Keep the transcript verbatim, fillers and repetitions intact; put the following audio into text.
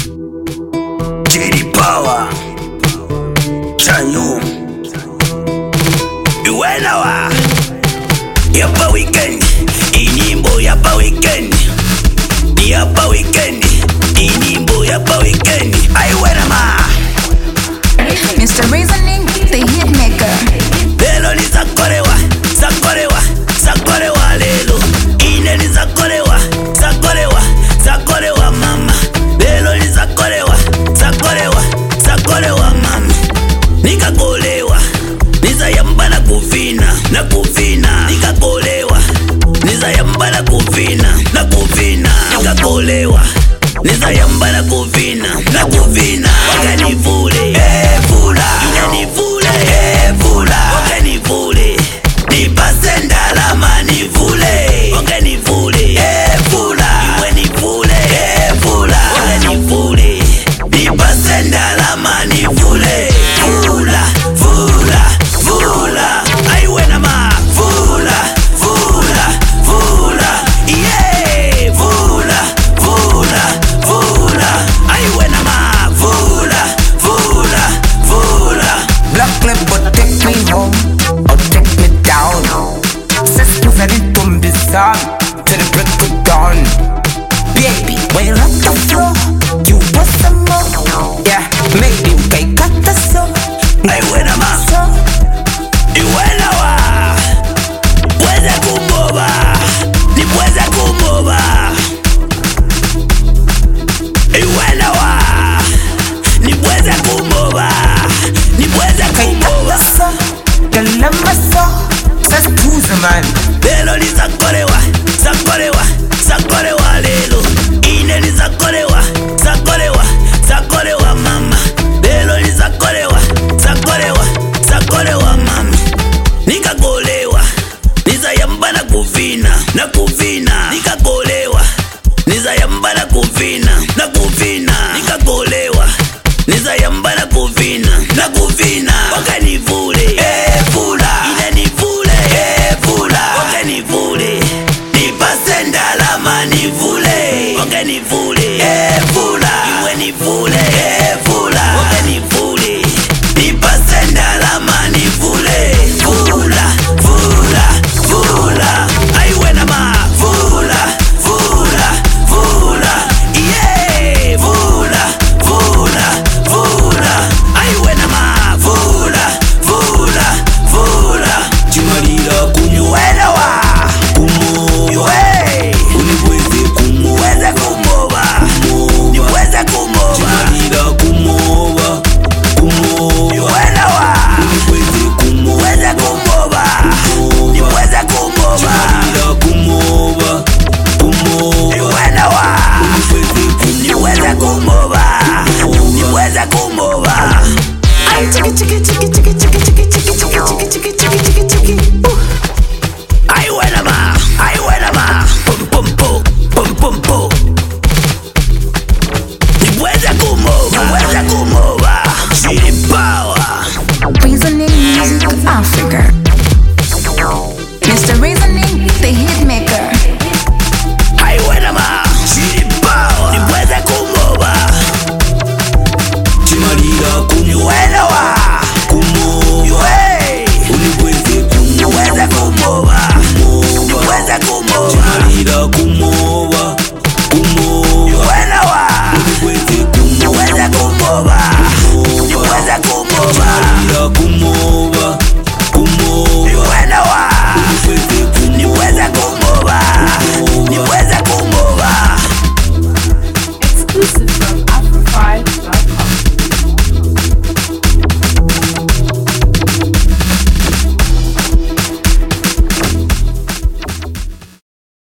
J D Power Chanyu Iwenawa Yapa weekend Inimbo yapa weekend Yapa weekend Inimbo yapa weekend Iwenama Mister Reasoning, the hitmaker. Lelo ni zakorewa, zakorewa, zakorewa lelo. Ine ni zakorewa, zakorewa, zakorewa mama. Lelo ni zakorewa, zakorewa, zakorewa mama. Nikakolewa, nizayamba na kuvina, na kuvina. Nikakolewa, nizayamba na kuvina, na kuvina. Nikakolewa, nizayamba na kuvina, na kuvina. Wakanivule, eh vula, inanivule, eh vula. Wakanivule, nipase ndalama nivule. Wakanivule, eh vula, iwe nivule, eh vula. Wakanivule, nipase ndalama nivule. Vula, vula, vula. Aiwe na ma, vula, vula, vula. Yeah, vula, vula, vula. Aiwe na ma, vula, vula, vula. Black club but take me home or take me down. Says to very dumb bizarre till the break of dawn. Baby, when you rock the floor, you want some more. Yeah, maybe we can cut the song. Aiwe na ma, iwena wa. Pweze kumoba, ni pweze kumoba. Iwena wa, ni pweze kumoba, ni pweze kumoba. Says who's the man? Lelo ni zakorewa, zakorewa, zakorewa lelo. Ine ni zakorewa,